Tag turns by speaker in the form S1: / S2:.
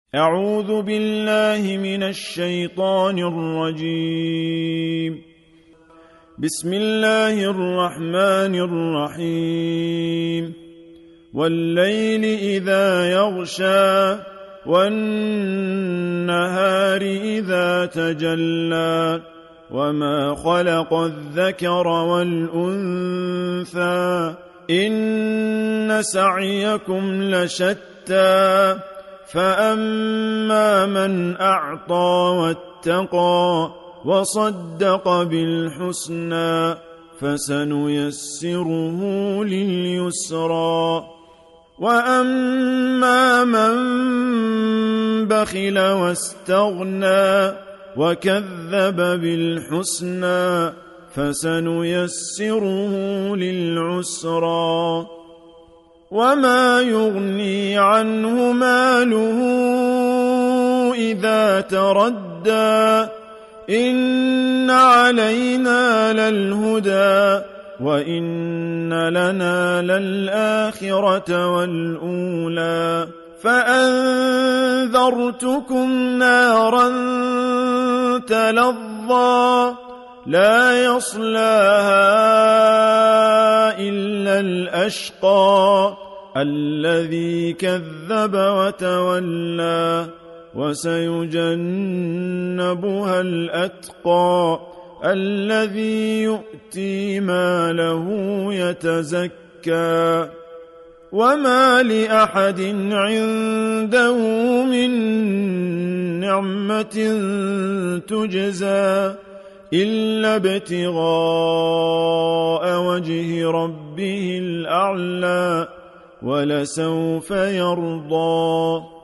S1: أعوذ بالله من الشيطان الرجيم. بسم الله الرحمن الرحيم. والليل إذا يغشى والنهار إذا تجلى وما خلق الذكر والأنثى إن سعيكم لشتى فأما من أعطى واتقى وصدق بالحسنى فسنيسره لليسرى وأما من بخل واستغنى وكذب بالحسنى فسنيسره للعسرى وما يغني عنه ماله إذا تردى إن علينا للهدى وإن لنا للآخرة والأولى فأنذرتكم نارا تلظى لا يصلاها إلا الأشقى الذي كذب وتولى وسيجنبها الأتقى الذي يؤتي ماله يتزكى وما لأحد عنده من نعمة تجزى إلا ابتغاء وجه ربه الأعلى ولسوف يرضى